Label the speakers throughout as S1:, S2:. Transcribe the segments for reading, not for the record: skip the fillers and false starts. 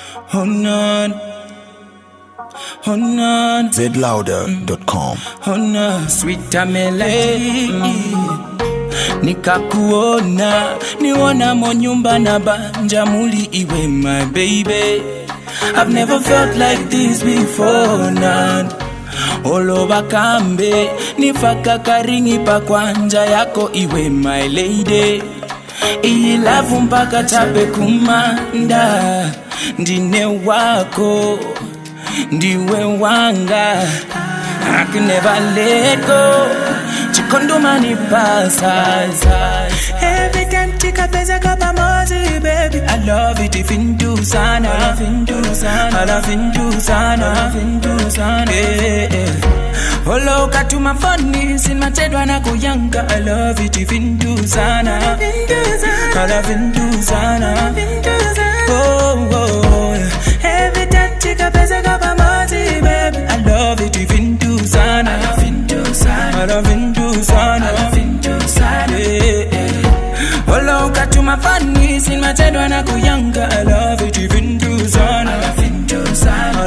S1: Oh none. Oh none.
S2: zlouder.com.
S1: Oh no, sweet melody. Nikakuona, niona monyumba na banja muli iwe my baby. I've never felt like this before, none. Oloba kambe, nifaka karingi pa kwanja yako iwe my lady. Ilavu mpaka tape kumanda, ndine wako, ndiwe wanga. I can never let go. Chikondo mani pasa. Every time tika pesa kapa mozi, baby. I love it if into sana. I love into sana. Olo katuma phone sin matedwa na kuyanga. I love it if into sana. I love into sana. Oh. Every time tika pesa kapa mozi, baby. I love it if into sana. I love into sana. Olo katuma phone sin matedwa na kuyanga. I love it if into sana. I love into sana.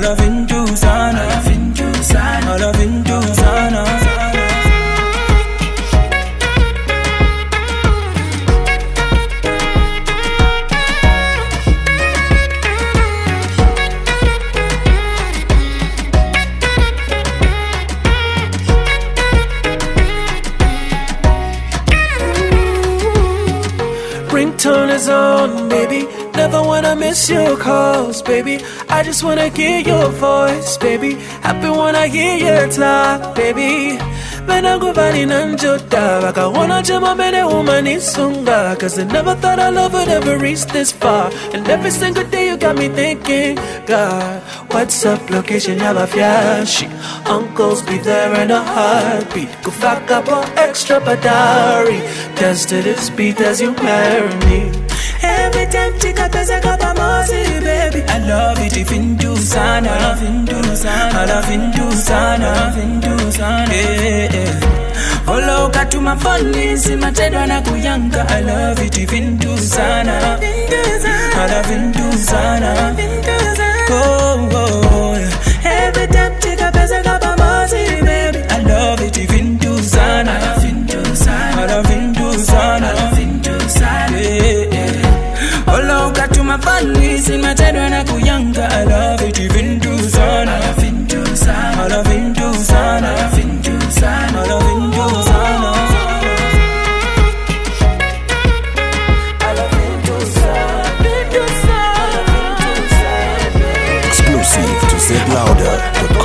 S3: Ringtone is on, baby. Never wanna miss your calls, baby. I just wanna hear your voice, baby. Happy when I hear your talk, baby. Bena guvani nanjota, waka wana jama mene umani sunga. Cause I never thought our love would ever reach this far. And every single day you got me thinking, God, what's up, location, yaba fyashi. Uncles be there in a heartbeat. Go fuck up on extra badari. Dance to this beat as you marry me.
S1: Every time tika pesa kapa mozi, baby. I love it if into sana. I love into sana. Olo katuma phone sin matedwa na kuyanga. I love it if into sana. I love into sana. Oh. Every time tika pesa kapa mozi, baby. I love it if into sana. I love into sana. Olo katuma phone sin matedwa na kuyanga. I love it even do sana. I love into sana.
S2: Exclusive to zlouder.com.